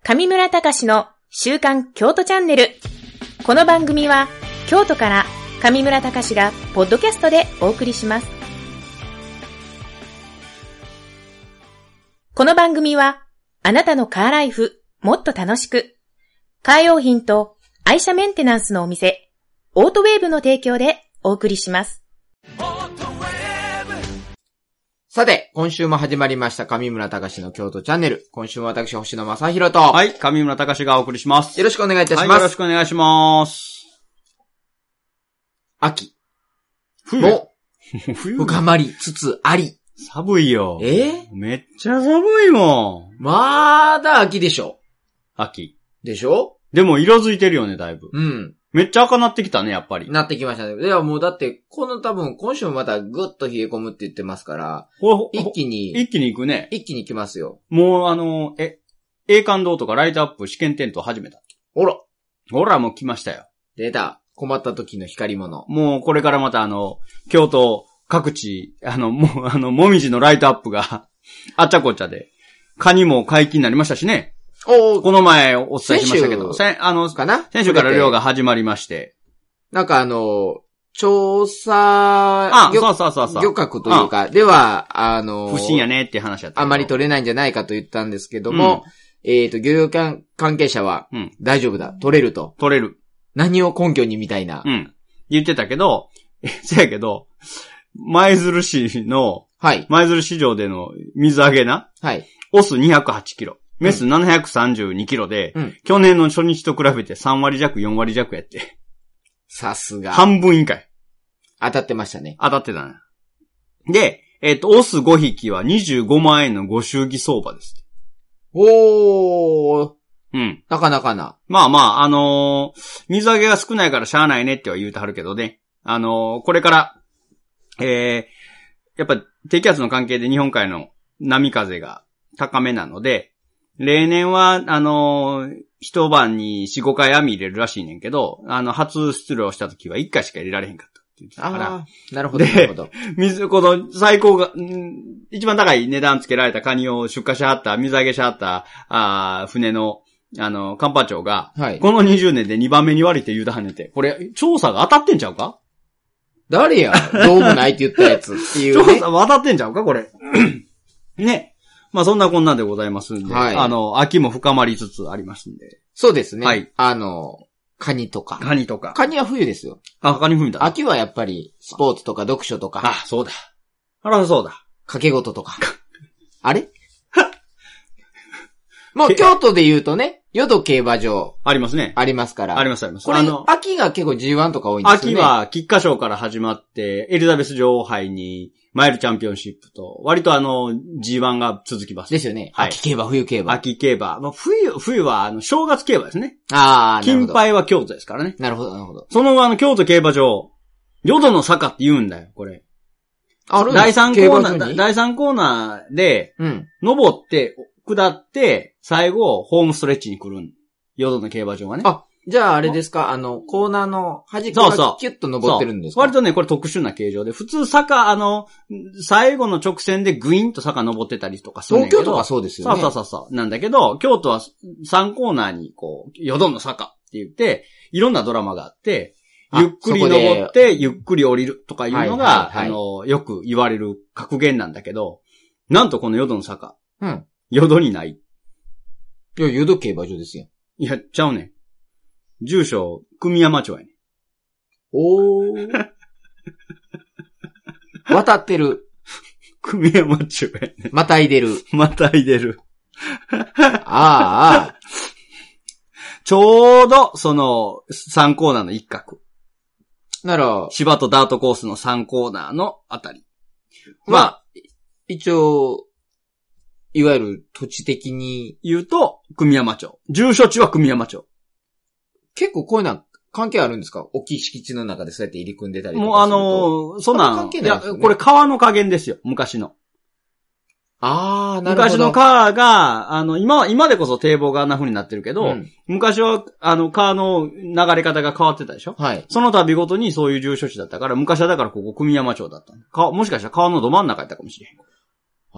上村隆の週刊京都チャンネル。この番組は京都から上村隆がポッドキャストでお送りします。この番組はあなたのカーライフもっと楽しく、カー用品と愛車メンテナンスのお店オートウェーブの提供でお送りします。 さて、今週も始まりました上村隆の京都チャンネル。今週も私、星野正宏と。 はい、上村隆がお送りします。 よろしくお願いいたします。 はい、よろしくお願いします。 秋。 冬も、深まりつつあり。 寒いよ。めっちゃ寒いもん。 まだ秋でしょ。 秋。 でしょ？ でも色づいてるよね、だいぶ。 うん。 めっちゃ赤なってきたね、やっぱり。 なってきましたね。いや、もうだって、多分、今週もまたぐっと冷え込むって言ってますから、一気に行くね。一気に行きますよ。 もう栄冠堂とかライトアップ試験点灯始めた。 ほら、 もう来ましたよ。 出た。困った時の光り物。 もうこれからまた京都各地、もみじのライトアップが、あっちゃこっちゃで、カニも解禁になりましたしね。この前お伝えしましたけど、先週から漁が始まりまして。 なんか調査漁獲というか、では、 不審やねっていう話だった。 あまり取れないんじゃないかと言ったんですけども、漁業関係者は、大丈夫だ、取れると。 取れる。 何を根拠にみたいな。 言ってたけど、せやけど、舞鶴市の、舞鶴市場での水揚げな。オス208キロ。メス732キロで、去年の初日と比べて3割弱、4割弱やって。 さすが。 半分以下。 当たってましたね。 当たってたね。で、オス5匹は25万円のご祝儀相場です。なかなかな。 まあ、水揚げが少ないからしゃあないねっては言うてはるけどね。これから、やっぱ低気圧の関係で日本海の波風が高めなので、例年は、一晩に4、5回網入れるらしいねんけど、初出漁した時は1回しか入れられへんかったって言ってたから。 なるほど、なるほど。 この最高が、一番高い値段つけられたカニを出荷しはった、水揚げしはった、船の、カンパ長が、この20年で2番目に悪いって言うたはねて、これ、調査が当たってんちゃうか？ 誰やどうもないって言ったやつっていう、 ね。調査は当たってんちゃうかこれ。ね。まあそんなこんなんでございますんで、秋も深まりつつありますんで。 そうですね。カニとか。 カニとか。 カニは冬ですよ。 カニ冬だ。 秋はやっぱりスポーツとか読書とか。 そうだ。そうだ。 掛け事とか。あれもう京都で言うとね、淀競馬場。 ありますね。 ありますから。 あります。 これ、秋が結構 G1 とか多いんですよね。 秋は菊花賞から始まって、エリザベス女王杯に、マイルチャンピオンシップと、割とG1 が続きます。 ですよね。秋競馬、冬競馬。 秋競馬。冬は正月競馬ですね。 なるほど。 金杯は京都ですからね。 なるほど、なるほど。 その京都競馬場、淀の坂って言うんだよ、これ。第3コーナーで、登って、下って、最後、ホームストレッチに来るん。淀の競馬場はね。 じゃああれですか、コーナーの端っこがキュッと登ってるんですか？ 割とね、これ特殊な形状で、普通坂、最後の直線でグイーンと坂登ってたりとかするんだけど。 東京とかそうですよね。 そう。なんだけど、京都は3コーナーに淀の坂って言って、いろんなドラマがあって、ゆっくり登って、ゆっくり降りるとかいうのが、よく言われる格言なんだけど、なんとこの淀の坂。淀にない。 いや、淀競馬場ですよ。 いや、ちゃうねん。住所、組山町やねん。 渡ってる。 組山町やねん。 またいでる。 ちょうど、3コーナーの一角。芝とダートコースの3コーナーのあたり。 一応、いわゆる土地的に言うと、組山町。住所地は組山町。 結構こういうの関係あるんですか？大きい敷地の中でそうやって入り組んでたりとか。 もうそんなん、いや、これ川の加減ですよ、昔の。 なるほど。 昔の川が、今でこそ堤防があんな風になってるけど、昔は、川の流れ方が変わってたでしょ？その度ごとにそういう住所地だったから、昔はだからここ組山町だった。もしかしたら川のど真ん中やったかもしれへん。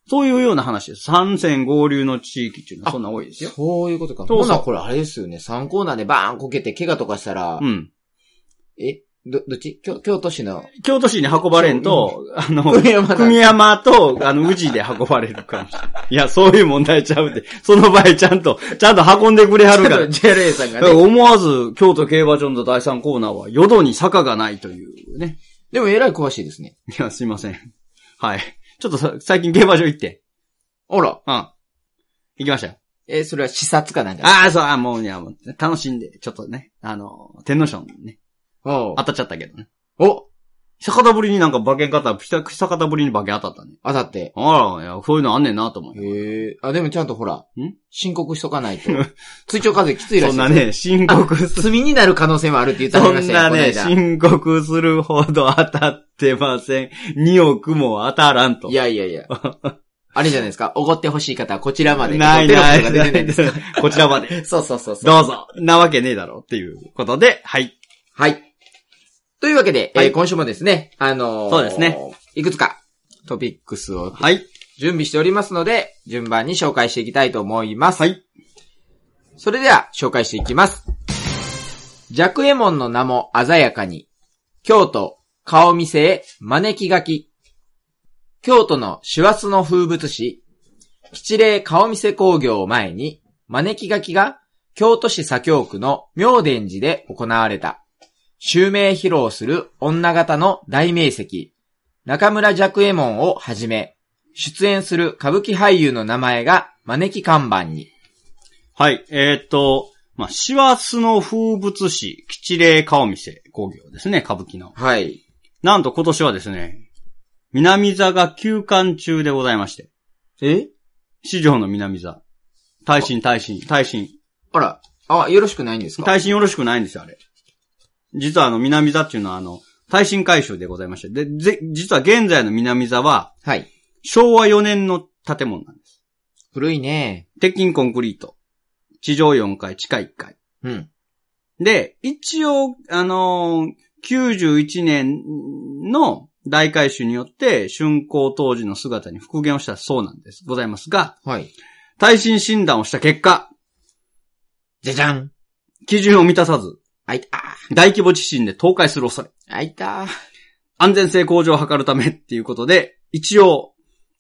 そういうような話です。3線合流の地域っていうのはそんな多いですよ。 そういうことか。ほな、これあれですよね。3コーナーでバーンこけて怪我とかしたら、うん。どっち京都市に運ばれんと、組山と、宇治で運ばれるかもしれない。いや、そういう問題ちゃうって。その場合ちゃんと運んでくれはるから。 JLA さんがね。 思わず、京都競馬場の第3コーナーは、淀に坂がないというね。 でも、えらい詳しいですね。 いや、すいません。はい。ちょっと最近競馬場行って。 あら。 うん。行きましたよ。 それは視察かなんか。 ああ、そう、もう、いや、もう楽しんで、ちょっとね、天皇賞ね。当たっちゃったけどね。 お久方ぶりになんか馬券買ったら、久方ぶりに馬券当たったね。 当たって。 あら、いや、そういうのあんねんなと思う。 へえ。でもちゃんとほら、申告しとかないと。追徴課税きついらしい。 そんなね、申告罪になる可能性もあるって言ってましたよ。 そんなね、申告するほど当たってません。2億も当たらんと。 いや。あれじゃないですか。おごってほしい方はこちらまで。 ない。こちらまで。 そう。どうぞ。なわけねえだろっていうことで、はい。 はい。というわけで、今週もですね、 そうですね。 いくつかトピックスを準備しておりますので、順番に紹介していきたいと思います。 はい。 それでは紹介していきます。寂右衛門の名も鮮やかに、京都顔見世へ招き書き。京都の師走の風物詩、吉霊顔見世興行を前に、招き書きが京都市左京区の妙典寺で行われた。襲名披露する女型の大名跡、中村寂右衛門をはじめ、出演する歌舞伎俳優の名前が招き看板に。 はい、師走の風物詩、吉霊顔見世興行ですね、歌舞伎の。 はい。 なんと今年はですね、南座が休館中でございまして。四条の南座。大臣。 あら、よろしくないんですか？ 大臣よろしくないんですよ、あれ。実は南座っていうのは大臣改修でございまして。で、実は現在の南座は、 はい。 昭和4年の建物なんです。 古いね。 鉄筋コンクリート。地上4階、地下1階。 うん。 で、一応、91年の大改修によって、竣工当時の姿に復元をしたそうなんです。ございますが、 はい。 耐震診断をした結果、 じゃじゃん。 基準を満たさず、 大規模地震で倒壊する恐れ。安全性向上を図るためっていうことで、一応、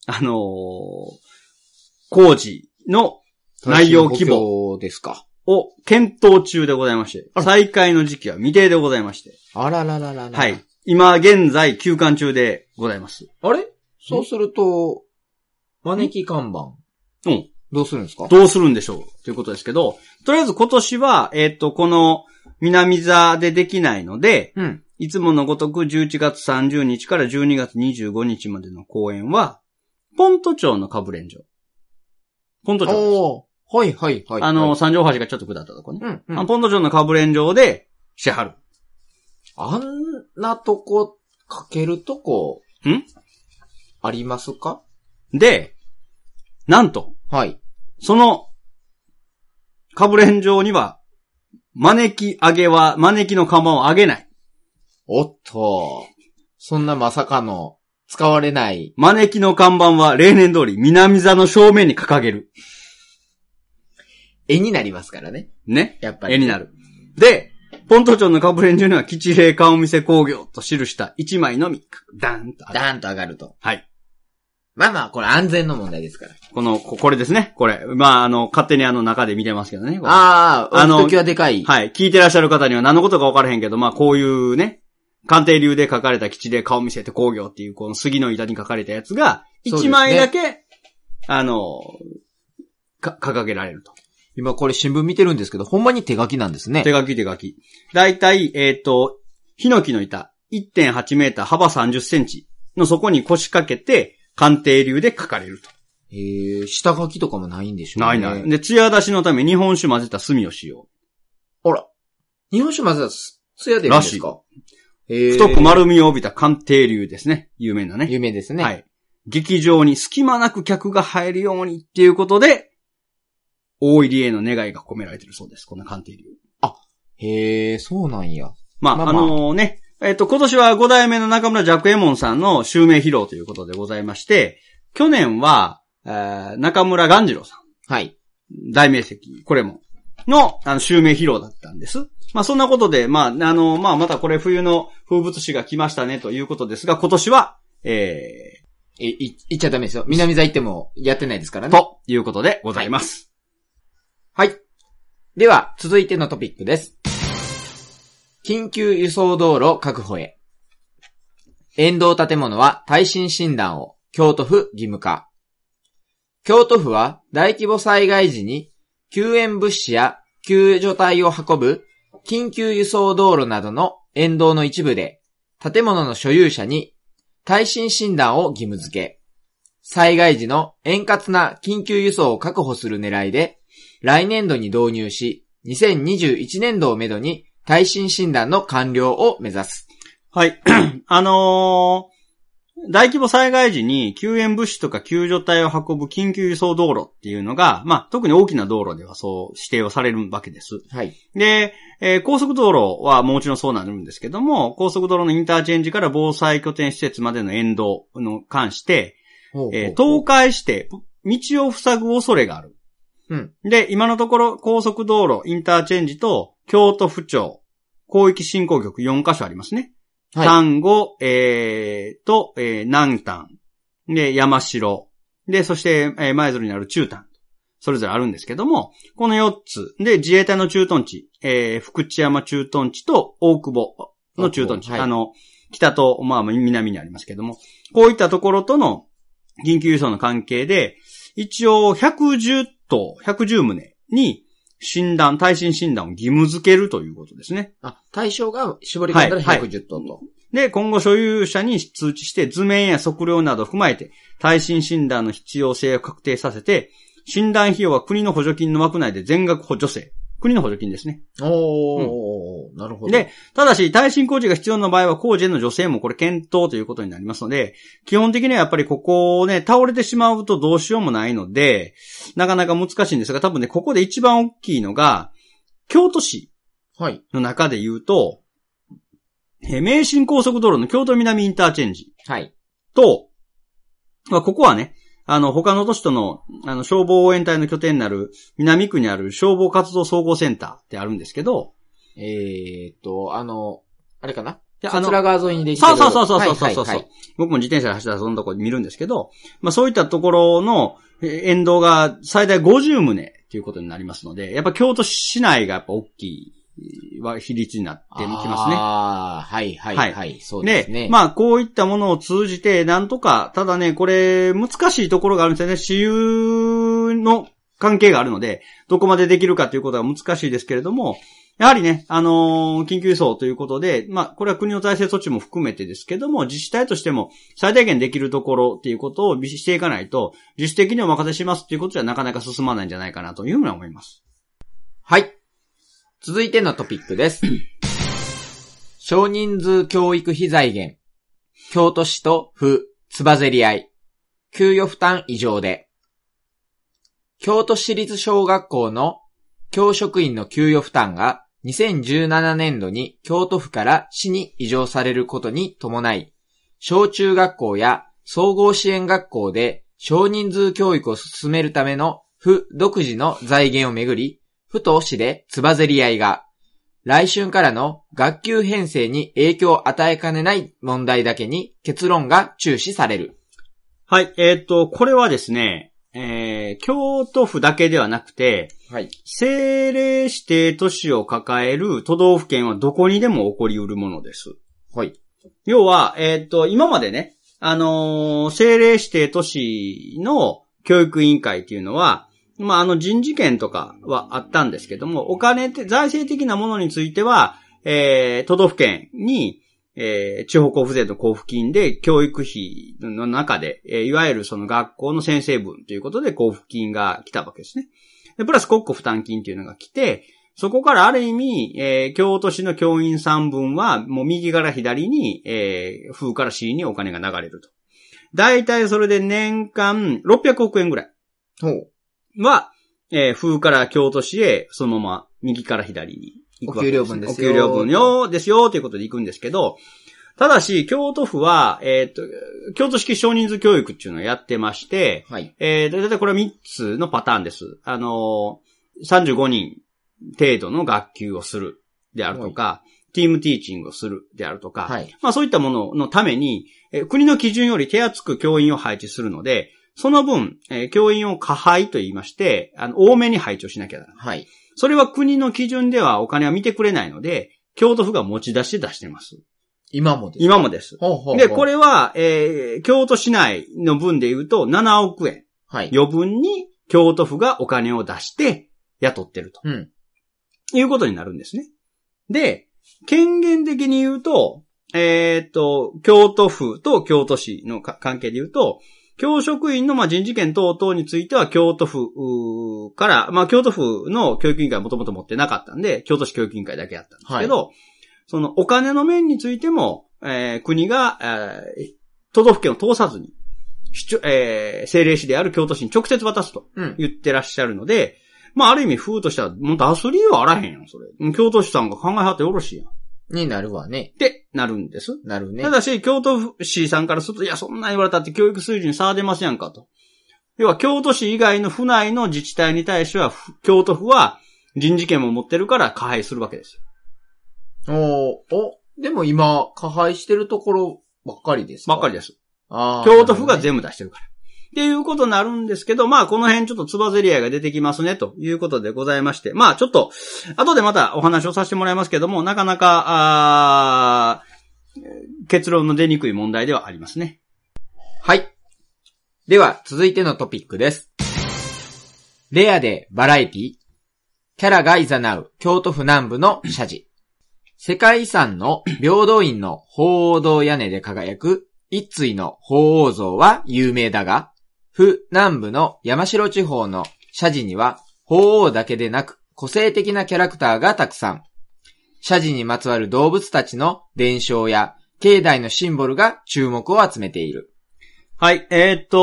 工事の内容規模ですか。 を検討中でございまして、再開の時期は未定でございまして。 あら。 はい。今現在休館中でございます。 あれ？そうすると、招き看板。 うん。 どうするんですか？ どうするんでしょうということですけど、とりあえず今年は、この南座でできないので、 うん。 いつものごとく11月30日から12月25日までの公演は、ポント町の歌舞練場。ポント町。 おー。はい。 三条橋がちょっと下ったとこね。 うん。 ポント町の歌舞練場で、しはる。 あんなとこ、かけるとこ、ありますか？ で、なんと、 はい。 その、歌舞練場には、招きの看板を上げない。 おっと、そんなまさかの、使われない。 招きの看板は例年通り南座の正面に掲げる。 絵になりますからね。 ね。 やっぱり。 絵になる。で、ポント町の歌舞練場には吉霊顔見世興行と記した一枚のみ、ダーンと上がると。 はい。 まあ、これ安全の問題ですから。 これですね。これ。勝手に中で見てますけどね。 時はでかい。 はい。聞いてらっしゃる方には何のことか分からへんけど、こういうね、鑑定流で書かれた吉霊顔見世って興行っていう、この杉の板に書かれたやつが、一枚だけ、掲げられると。 今これ新聞見てるんですけど、ほんまに手書きなんですね。 手書き。だいたい、ヒノキの板、1.8 メーター、幅30センチのそこに腰掛けて、鑑定流で書かれると。 下書きとかもないんでしょうね。 ない。で、艶出しのため日本酒混ぜた炭を使用。 あら。日本酒混ぜた艶出るんですか？ 太く丸みを帯びた鑑定流ですね。有名なね。 有名ですね。 はい。劇場に隙間なく客が入るようにっていうことで、大入りへの願いが込められているそうです。この鑑定流。 そうなんや。 今年は5代目の中村寂右衛門さんの襲名披露ということでございまして、去年は、 中村鴈治郎さん。 はい。 大名跡、これも。襲名披露だったんです。まあ、そんなことで、またこれ冬の風物詩が来ましたねということですが、今年は、 言っちゃダメですよ。南座行ってもやってないですからね。 ということでございます。 はい。では、続いてのトピックです。緊急輸送道路確保へ。沿道建物は耐震診断を京都府義務化。京都府は大規模災害時に救援物資や救助隊を運ぶ緊急輸送道路などの沿道の一部で建物の所有者に耐震診断を義務付け、災害時の円滑な緊急輸送を確保する狙いで来年度に導入し、2021年度をめどに耐震診断の完了を目指す。 はい。大規模災害時に救援物資とか救助隊を運ぶ緊急輸送道路っていうのが、特に大きな道路ではそう指定をされるわけです。 はい。 で、高速道路はもちろんそうなるんですけども、高速道路のインターチェンジから防災拠点施設までの沿道の関して、倒壊して道を塞ぐ恐れがある。 うん。 で、今のところ高速道路、インターチェンジと京都府庁、広域振興局4カ所ありますね。 はい。 丹後、南丹、で、山城、で、そして、舞鶴にある中丹、それぞれあるんですけども、この4つ、で、自衛隊の駐屯地、福知山駐屯地と大久保の駐屯地、はい、北と、南にありますけども、こういったところとの緊急輸送の関係で、一応110棟に、耐震診断を義務付けるということですね。 対象が絞り込んだら110棟と。 で、今後所有者に通知して図面や測量などを踏まえて耐震診断の必要性を確定させて、診断費用は国の補助金の枠内で全額助成。国の補助金ですね。 なるほど。 で、ただし耐震工事が必要な場合は工事への助成もこれ検討ということになりますので、基本的にはやっぱりここをね、倒れてしまうとどうしようもないので、なかなか難しいんですが、多分ね、ここで一番大きいのが、京都市の中で言うと、名神高速道路の京都南インターチェンジ。 はい。 と、ここはね、他の都市との、消防応援隊の拠点になる、南区にある消防活動総合センターってあるんですけど、 あれかな桂川沿いにできてる。 そう。僕も自転車で走ったらそのとこ見るんですけど、そういったところの沿道が最大50棟ということになりますので、やっぱ京都市内がやっぱ大きい比率になってきますね。 はい。そうですね。 で、こういったものを通じて、なんとか、ただね、これ、難しいところがあるんですよね。私有の関係があるので、どこまでできるかということは難しいですけれども、やはりね、緊急輸送ということで、これは国の財政措置も含めてですけども、自治体としても最大限できるところっていうことをしていかないと、自主的にお任せしますっていうことじゃなかなか進まないんじゃないかなというふうに思います。 はい。続いてのトピックです。少人数教育費財源。京都市と府、つばぜり合い。給与負担異常で。京都市立小学校の教職員の給与負担が2017年度に京都府から市に移譲されることに伴い、小中学校や総合支援学校で少人数教育を進めるための府独自の財源をめぐり、府と市でつばぜり合いが、来春からの学級編成に影響を与えかねない問題だけに結論が注視される。 はい、これはですね、京都府だけではなくて、 はい、 政令指定都市を抱える都道府県はどこにでも起こり得るものです。 はい。 要は、今までね、政令指定都市の教育委員会っていうのは、人事権とかはあったんですけども、お金って財政的なものについては、都道府県に、地方交付税の交付金で教育費の中で、いわゆるその学校の先生分ということで交付金が来たわけですね。でプラス国庫負担金というのが来て、そこからある意味、京都市の教員さん分はもう右から左に、府から市にお金が流れると。だいたいそれで年間600億円ぐらい。は、府から京都市へそのまま右から左に行くわけです。 お給料分ですよ。 お給料分ですよということで行くんですけど、 ただし、京都府は、京都式少人数教育っていうのをやってまして、 はい。 だいたいこれは3つのパターンです。35人程度の学級をするであるとか、ティームティーチングをするであるとか、 はい。 まあそういったもののために、国の基準より手厚く教員を配置するので、その分、教員を加配と言いまして、多めに配置をしなきゃならない。 はい。 それは国の基準ではお金は見てくれないので、京都府が持ち出して出してます。 今もです。 今もです。 ほうほうほう。 で、これは、京都市内の分で言うと7億円。 はい。 余分に京都府がお金を出して雇ってると。 うん。 いうことになるんですね。で、権限的に言うと、京都府と京都市の関係で言うと、教職員の人事権等々については京都府から、京都府の教育委員会はもともと持ってなかったんで、京都市教育委員会だけやったんですけど、はい、そのお金の面についても、国が、都道府県を通さずに、政令市である京都市に直接渡すと言ってらっしゃるので、ある意味府としては、もう出す理由はあらへんやん、それ。京都市さんが考えはってよろしいやん。 になるわね。 ってなるんです。 なるね。 ただし、京都市さんからすると、いや、そんな言われたって教育水準差は出ますやんかと。要は、京都市以外の府内の自治体に対しては、京都府は人事権も持ってるから加配するわけですよ。でも今、加配してるところばっかりですか？ ばっかりです。京都府が全部出してるから。っていうことになるんですけど、この辺ちょっとつばぜり合いが出てきますね、ということでございまして。ちょっと、後でまたお話をさせてもらいますけども、なかなか、結論の出にくい問題ではありますね。 はい。では、続いてのトピックです。レアでバラエティ、キャラが誘う京都府南部の社寺。世界遺産の平等院の鳳凰堂屋根で輝く一対の鳳凰像は有名だが、府南部の山城地方の社寺には鳳凰だけでなく個性的なキャラクターがたくさん。社寺にまつわる動物たちの伝承や境内のシンボルが注目を集めている。 はい、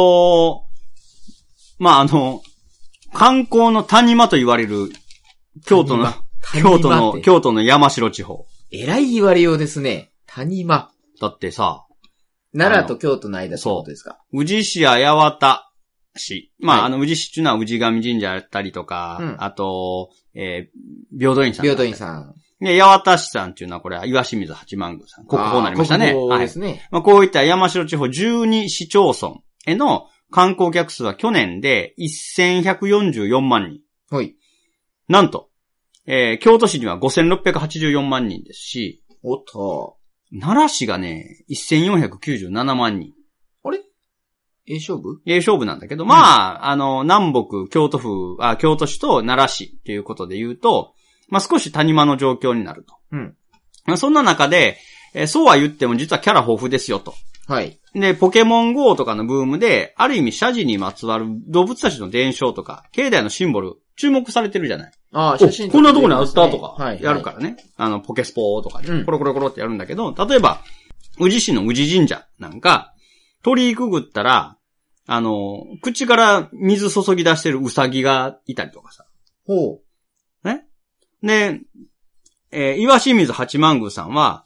観光の谷間と言われる京都の山城地方。 えらい言われようですね。谷間。 だってさ、 奈良と京都の間ってことですか？ 宇治市や八幡市。宇治市っていうのは宇治上神社やったりとか、あと、平等院さん。 平等院さん。 で、八幡市さんっていうのはこれは岩清水八幡宮さん。国宝になりましたね。 国宝ですね。 はい。こういった山城地方12市町村への観光客数は去年で1144万人。 はい。 なんと、京都市には5684万人ですし、 おっと。 奈良市がね、1497万人。 あれ？勝負なんだけど、南北、京都市と奈良市っていうことで言うと、少し谷間の状況になると。 うん。 そんな中で、そうは言っても実はキャラ豊富ですよと。 はい。 で、ポケモン GO とかのブームで、ある意味社寺にまつわる動物たちの伝承とか、境内のシンボル、注目されてるじゃない。 写真、 こんなとこにあったとか、 はい。 やるからね。ポケスポーとかで、コロコロってやるんだけど、例えば、宇治市の宇治神社なんか、鳥居くぐったら、口から水注ぎ出してるウサギがいたりとかさ。 ほう。ね。で、岩清水八幡宮さんは、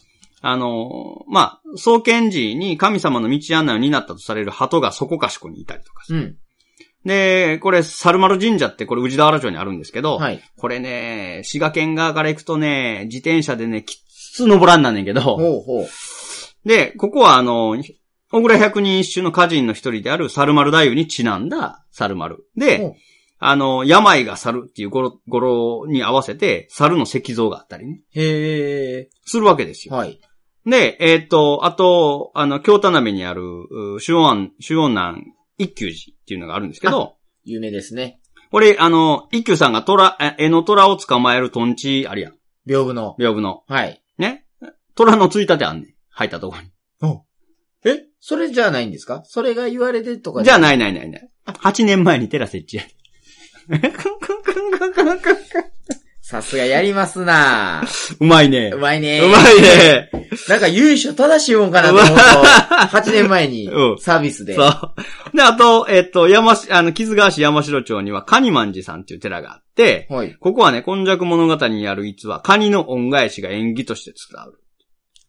創建時に神様の道案内を担ったとされる鳩がそこかしこにいたりとかさ。で、これ、猿丸神社ってこれ宇治田原町にあるんですけど、 はい。 これね、滋賀県側から行くとね、自転車でね、きつ登らんなんねんけど、 ほう。 で、ここは小倉百人一首の歌人の一人である猿丸太夫にちなんだ猿丸。で、病が猿っていう語呂に合わせて、猿の石像があったりね。 へー。 するわけですよ。 はい。 で、あと、京田辺にある、主音南一休寺っていうのがあるんですけど。 有名ですね。 これ、一休さんが江の虎を捕まえるトンチあるやん。 屏風の。 はい。ね。虎のついたてあんねん。入ったところに。 それじゃないんですか？それが言われてとかじゃない。8年前に寺設置や。 さすがやりますなうまいね。 うまいね。 なんか由緒正しいもんかなと思うと、8年前にサービスで。 そう。で、あと、木津川市山城町には蟹万寺さんっていう寺があって、 はい。 ここはね、今昔物語にある逸話、蟹の恩返しが縁起として伝わる。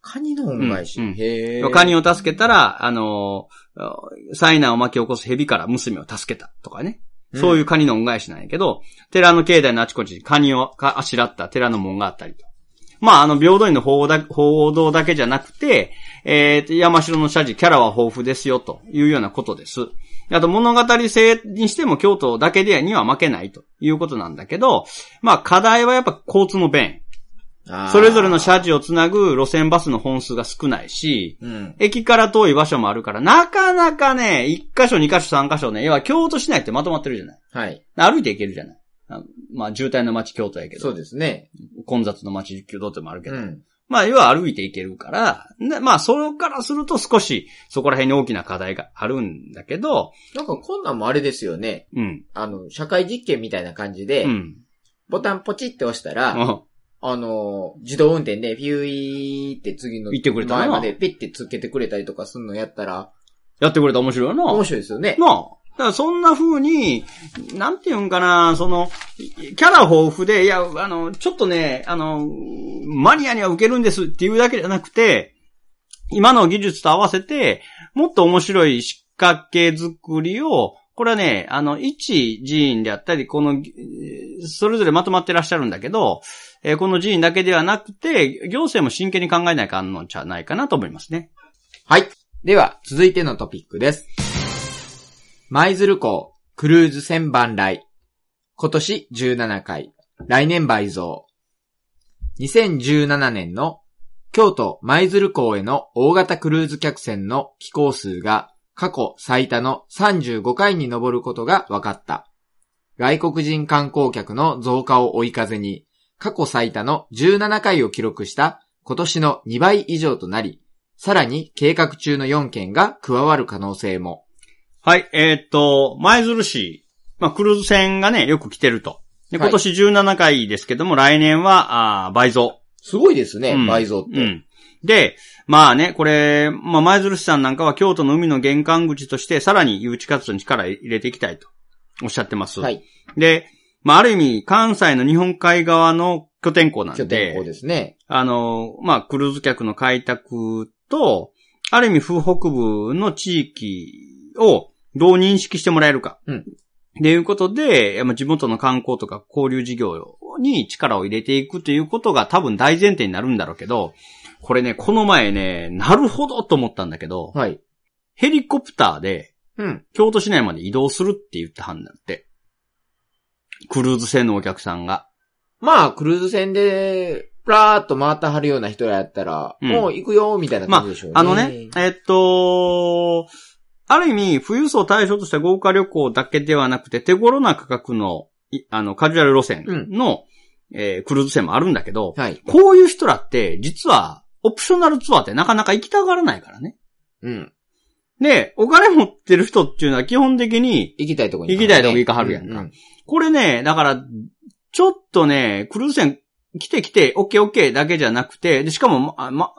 カニの恩返し。へー。カニを助けたら、災難を巻き起こす蛇から娘を助けたとかね。そういうカニの恩返しなんやけど、寺の境内のあちこちにカニをあしらった寺の門があったりと。まあ、平等院の報道だけじゃなくて、山城の社寺、キャラは豊富ですよ、というようなことです。あと、物語性にしても京都だけでには負けないということなんだけど、まあ、課題はやっぱ交通の便。それぞれの社寺をつなぐ路線バスの本数が少ないし、駅から遠い場所もあるから、なかなかね、1箇所、2箇所、3箇所ね、要は京都市内ってまとまってるじゃない。 はい。 歩いて行けるじゃない。まあ、渋滞の街京都やけど。 そうですね。 混雑の街京都でもあるけど。まあ、要は歩いて行けるから、まあ、それからすると少し、そこら辺に大きな課題があるんだけど。 なんかこんなんもあれですよね。社会実験みたいな感じで、ボタンポチって押したら、自動運転で、フュイーって次の前までピッてつけてくれたりとかするのやったら。 やってくれたら面白いよな。 面白いですよね。 なあ。だからそんな風に、なんていうんかな、キャラ豊富で、いや、ちょっとね、マニアには受けるんですっていうだけじゃなくて、今の技術と合わせて、もっと面白い仕掛け作りを、これはね、一寺院であったり、それぞれまとまってらっしゃるんだけど、この寺院だけではなくて、行政も真剣に考えないかんのじゃないかなと思いますね。 はい。では、続いてのトピックです。舞鶴港クルーズ船万来。今年17回。来年倍増。2017年の京都舞鶴港への大型クルーズ客船の寄港数が過去最多の35回に上ることが分かった。外国人観光客の増加を追い風に、過去最多の17回を記録した今年の2倍以上となり、さらに計画中の4件が加わる可能性も。 はい、舞鶴市、クルーズ船がね、よく来てると。で、今年17回ですけども、来年は、倍増。 すごいですね、倍増って。 で、まあね、これ、舞鶴市さんなんかは京都の海の玄関口として、さらに誘致活動に力を入れていきたいとおっしゃってます。 はい。 で、ある意味、関西の日本海側の拠点港なんで。拠点港ですね。 クルーズ客の開拓と、ある意味、風北部の地域をどう認識してもらえるか。っていうことで、地元の観光とか交流事業に力を入れていくということが多分大前提になるんだろうけど、これね、この前ね、なるほどと思ったんだけど、 はい。 ヘリコプターで、京都市内まで移動するって言ったはんだって。クルーズ船のお客さんが。 まあ、クルーズ船で、プラーっと回ってはるような人やったら、もう行くよ、みたいな感じでしょうね。 ある意味、富裕層を対象とした豪華旅行だけではなくて、手頃な価格の、カジュアル路線の、クルーズ船もあるんだけど、こういう人らって、実は、オプショナルツアーってなかなか行きたがらないからね。で、お金持ってる人っていうのは基本的に、 行きたいとこ行かはるやんか。これね、だから、ちょっとね、クルーズ船来て、オッケーだけじゃなくて、で、しかも、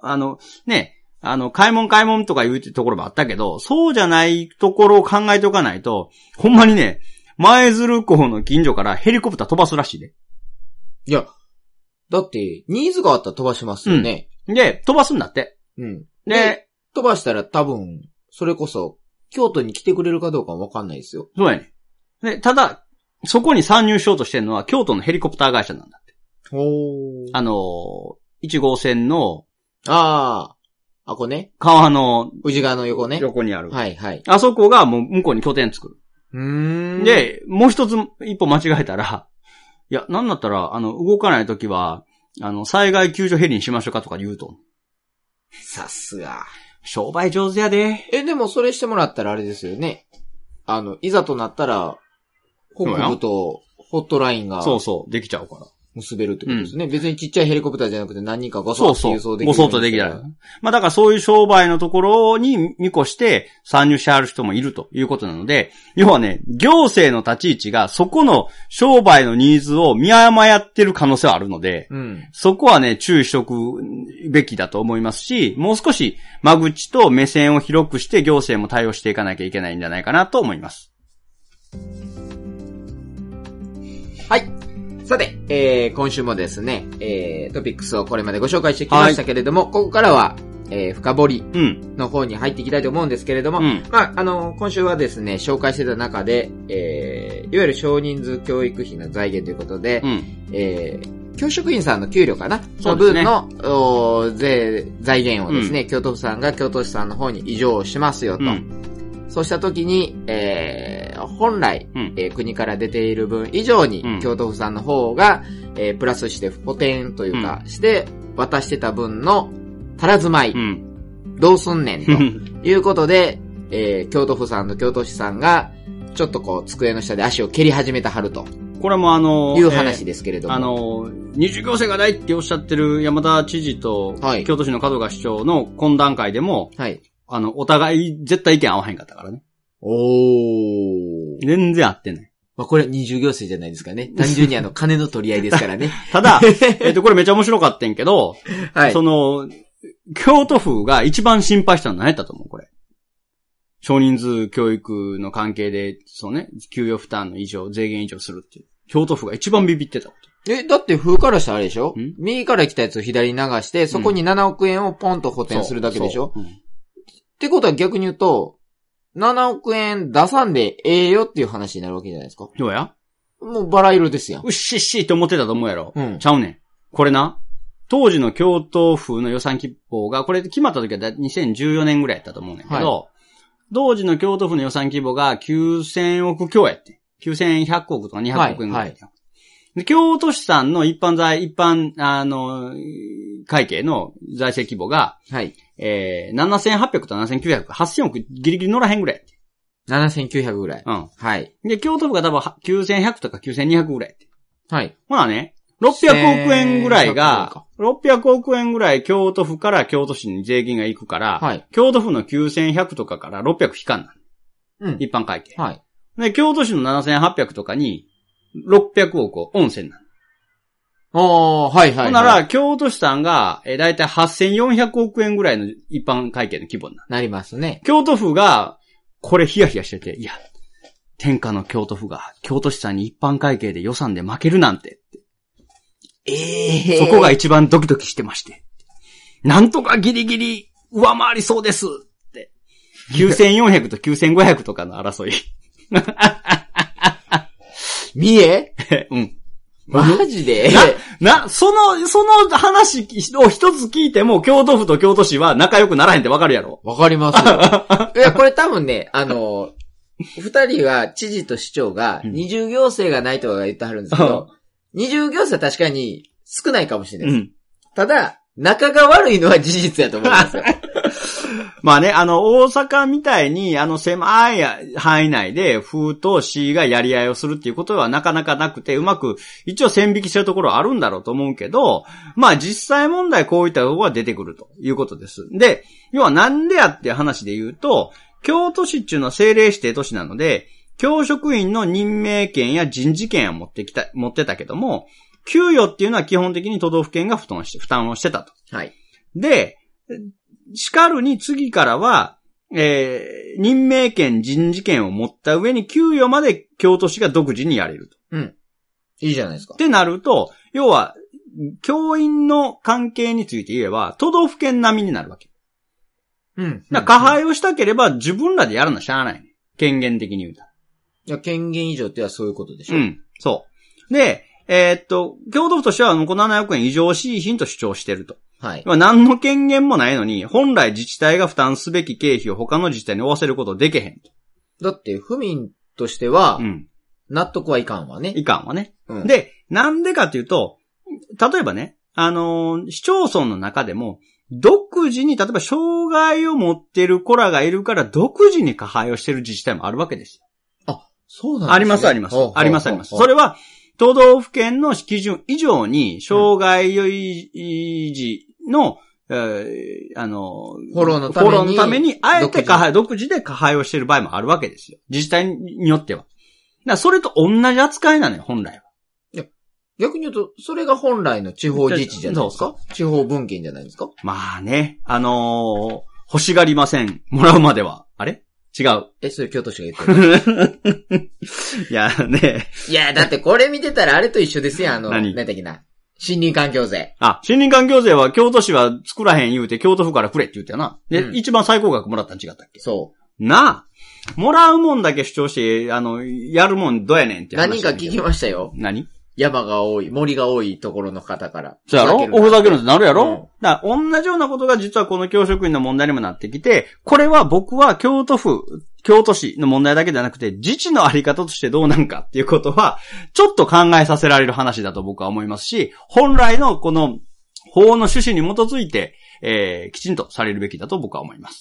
買い物とか言うところもあったけど、そうじゃないところを考えておかないと、ほんまにね、舞鶴港の近所からヘリコプター飛ばすらしいで。 いや、だって、ニーズがあったら飛ばしますよね。 で、飛ばすんだって。 で、飛ばしたら多分、それこそ、京都に来てくれるかどうかわかんないですよ。 そうやね。で、ただ、そこに参入しようとしてるのは、京都のヘリコプター会社なんだって。1号線の、 ここね。 川の、 宇治川の横ね。 横にある。 はいはい。 あそこがもう向こうに拠点作る。で、もう一歩間違えたら、いや、なんだったら、動かないときは、災害救助ヘリにしましょうかとか言うと。 さすが。 商売上手やで。 でもそれしてもらったらあれですよね。いざとなったら、北部とホットラインが。 そう、できちゃうから。 結べるってことですね。別にちっちゃいヘリコプターじゃなくて何人かごそっと輸送できる。 ごそっとできる。だからそういう商売のところに見越して参入してある人もいるということなので、要はね、行政の立ち位置がそこの商売のニーズを見誤ってる可能性はあるので、そこはね、注意しとくべきだと思いますし、もう少し間口と目線を広くして行政も対応していかなきゃいけないんじゃないかなと思います。 はい。 さて、今週もですね、トピックスをこれまでご紹介してきましたけれども、ここからは、深掘りの方に入っていきたいと思うんですけれども、まあ、今週はですね、紹介してた中で、いわゆる少人数教育費の財源ということで、教職員さんの給料かな、その分の、財源をですね、京都府さんが京都市さんの方に移譲しますよと。そうした時に、本来、国から出ている分以上に、京都府さんの方が、プラスして補填というか、して渡してた分の足らず米、どうすんねんということで、京都府さんと京都市さんが、ちょっとこう、机の下で足を蹴り始めたはると。 これもいう話ですけれども。 二重行政がないっておっしゃってる山田知事と、京都市の門賀市長の懇談会でも、お互い絶対意見合わへんかったからね。全然合ってない。 まあ、これ二重行政じゃないですかね。単純に金の取り合いですからね。 ただ、これめっちゃ面白かったんけど、京都府が一番心配したのは何やったと思うこれ。少人数教育の関係で、そうね、給与負担の税源以上するっていう。京都府が一番ビビってたこと。 だって府からしたらあれでしょ？右から来たやつを左に流して、そこに7億円をポンと補填するだけでしょ？ってことは逆に言うと、7億円出さんでええよっていう話になるわけじゃないですか。 どうや？ もうバラ色ですやん。 うっしっしって思ってたと思うやろ。ちゃうねん。これな、当時の京都府の予算規模が、これ決まった時は2014年ぐらいやったと思うねんけど、当時の京都府の予算規模が9000億強やって。9100億とか200億円ぐらい。で京都市さんの一般会計の財政規模が、7800と7900、8000億ギリギリ乗らへんぐらい。 7900ぐらい。 で、京都府が多分9100とか9200ぐらい。ほなね、600億円ぐらいが、600億円ぐらい京都府から京都市に税金が行くから、京都府の9100とかから600引かんな。一般会計。で、京都市の7800とかに、600億をオンセンなの。ほんなら、京都市さんが、だいたい8400億円ぐらいの一般会計の規模になりますね。 京都府が、これヒヤヒヤしてて、いや、天下の京都府が、京都市さんに一般会計で予算で負けるなんて。そこが一番ドキドキしてまして。なんとかギリギリ上回りそうですって。9400と9500とかの争い。 見えマジでその話を一つ聞いても、京都府と京都市は仲良くならへんってわかるやろ？ わかりますよ。いや、これ多分ね、二人は知事と市長が二重行政がないとか言ってはるんですけど、二重行政は確かに少ないかもしれないです。ただ、仲が悪いのは事実やと思いますよ。 まあね、大阪みたいに、狭い範囲内で、府と市がやり合いをするっていうことはなかなかなくて、うまく、一応線引きしてるところはあるんだろうと思うけど、まあ実際問題こういったところが出てくるということです。で、要はなんでやっていう話で言うと、京都市っていうのは政令指定都市なので、教職員の任命権や人事権は持ってたけども、給与っていうのは基本的に都道府県が負担をしてたと。で、しかるに次からは、任命権、人事権を持った上に給与まで京都市が独自にやれると。 いいじゃないですか。 ってなると、要は、教員の関係について言えば、都道府県並みになるわけ。加配をしたければ自分らでやるのはしゃあないね。権限的に言うたら。 いや、権限以上ってはそういうことでしょ。 そう。で、京都府としてはこの7億円異常しい品と主張してると。何の権限もないのに、本来自治体が負担すべき経費を他の自治体に負わせることできへんと。 だって、府民としては、納得はいかんわね。 いかんわね。で、なんでかっていうと、例えばね、市町村の中でも、独自に、例えば障害を持ってる子らがいるから、独自に加配をしてる自治体もあるわけですよ。 そうなんですね。 あります。あります。それは、都道府県の基準以上に、障害維持の、フォローのために、あえて独自で加配をしている場合もあるわけですよ。自治体によっては。だからそれと同じ扱いなのよ、本来は。 いや、逆に言うと、それが本来の地方自治じゃないですか？地方分権じゃないですか？ まあね、欲しがりません。もらうまでは。あれ違う。 それ京都市が言ってる。 いやね。 いや、だってこれ見てたらあれと一緒ですよ、 何だっけな。森林環境税。 森林環境税は京都市は作らへん言うて京都府からくれって言ったよな。で、一番最高額もらったん違ったっけ？ そう。 なあ。もらうもんだけ主張して、やるもんどうやねんって話。 何か聞きましたよ。 何？ 山が多い、森が多いところの方から。 そうやろ？おふざけるってなるやろ？だから同じようなことが実はこの教職員の問題にもなってきて、これは僕は京都市の問題だけじゃなくて、自治のあり方としてどうなんかっていうことは、ちょっと考えさせられる話だと僕は思いますし、本来のこの法の趣旨に基づいて、きちんとされるべきだと僕は思います。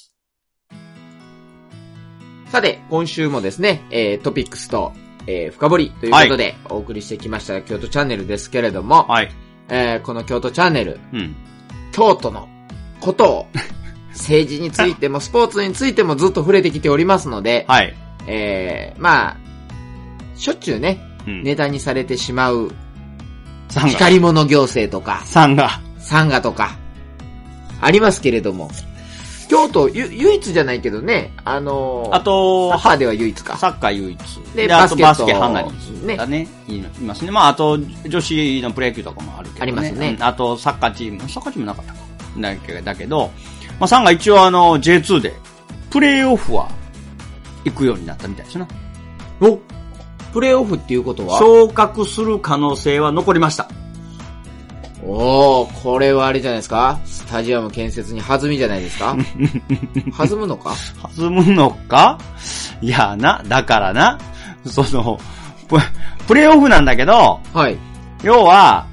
さて、今週もですね、トピックスと、深掘りということで、お送りしてきました京都チャンネルですけれども、 はい。 この京都チャンネル、 うん。 京都のことを、政治についてもスポーツについてもずっと触れてきておりますので、 はい。 まあ、しょっちゅうね、ネタにされてしまう、光り物行政とか、サンガとか、ありますけれども、京都、唯一じゃないけどね、あと、サッカーでは唯一か。 サッカー唯一。 で、 あとバスケ離れだね。いますね。まあ、あと、女子のプロ野球とかもあるけどね。 ありますね。 あと、サッカーチームなかったか。だけど、まあ、サンが一応J2 で、プレイオフは、行くようになったみたいですな。 プレイオフっていうことは？ 昇格する可能性は残りました。 これはあれじゃないですか？スタジアム建設に弾みじゃないですか？弾むのか？ 弾むのか？いやだからな、プレイオフなんだけど、 はい。 要は、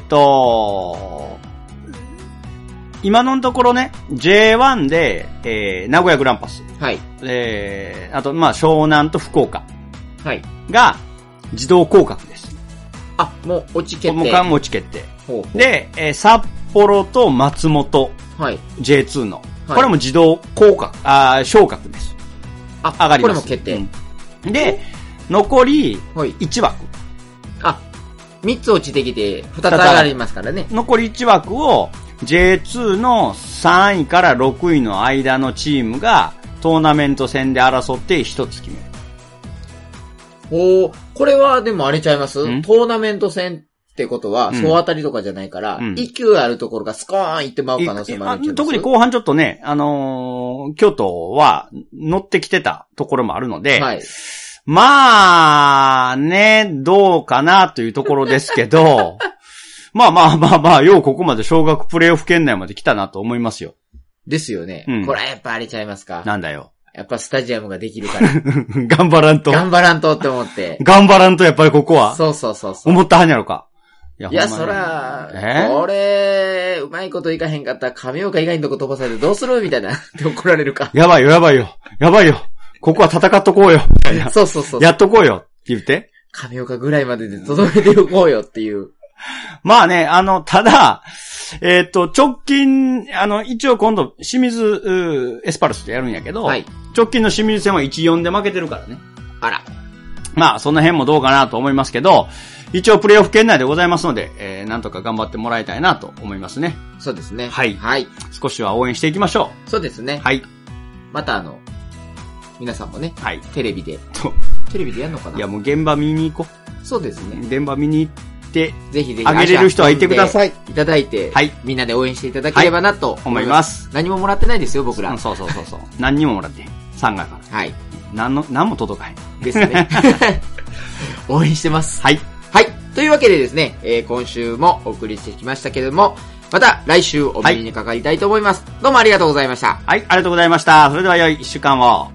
今のところね、J1 で、名古屋グランパス。 はい。 あと、まあ、湘南と福岡。 はい。 が、自動降格です。 もう落ち決定。 もう落ち決定。で、札幌と松本。 はい。 J2 の。はい、これも自動降格、昇格です。上がります。 これも決定。 で、残り、1枠。 3つ落ちてきて、2つ上がりますからね。 残り1枠を、J2 の3位から6位の間のチームが、トーナメント戦で争って1つ決める。 これはでもあれちゃいます？トーナメント戦ってことは、総当たりとかじゃないから、1級あるところがスコーン行ってまう可能性もあるんちゃいます？ 特に後半ちょっとね、京都は乗ってきてたところもあるので、はい、まあ、ね、どうかなというところですけど、まあ、ようここまで昇格プレイオフ圏内まで来たなと思いますよ。 ですよね。これはやっぱあれちゃいますか？ なんだよ。 やっぱスタジアムができるから。 頑張らんとって思って。 頑張らんとやっぱりここは。 そう。 思ったはんやろか。 いや、そら、これ、うまいこといかへんかったら亀岡以外のとこ飛ばされてどうするみたいな。って怒られるか。 やばいよ。ここは戦っとこうよ。 そう。 やっとこうよ。って言って。 亀岡ぐらいまでで届けておこうよっていう。 まあね、ただ、直近、一応今度、清水、エスパルスでやるんやけど、はい、直近の清水戦は 1-4 で負けてるからね。 あら。 まあ、その辺もどうかなと思いますけど、一応プレイオフ圏内でございますので、なんとか頑張ってもらいたいなと思いますね。 そうですね。 はい。少しは応援していきましょう。そうですね。 はい。 また皆さんもね、 はい。 テレビでやんのかな？ いや、もう現場見に行こう。そうですね。 現場見に行って、 ぜひあげれる人は行ってください。 いただいて、はい。みんなで応援していただければなと思います。 何ももらってないですよ、僕ら。 そう。何にももらって。3月から。 はい。 何も届かへん。 ですね。応援してます。 はい。 はい。というわけでですね、今週もお送りしてきましたけれども、また来週お耳にかかりたいと思います。どうもありがとうございました。 はい、ありがとうございました。それでは良い1週間を。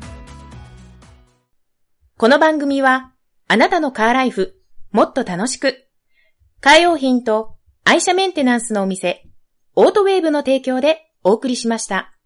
この番組は、あなたのカーライフ、もっと楽しく、カー用品と愛車メンテナンスのお店、オートウェーブの提供でお送りしました。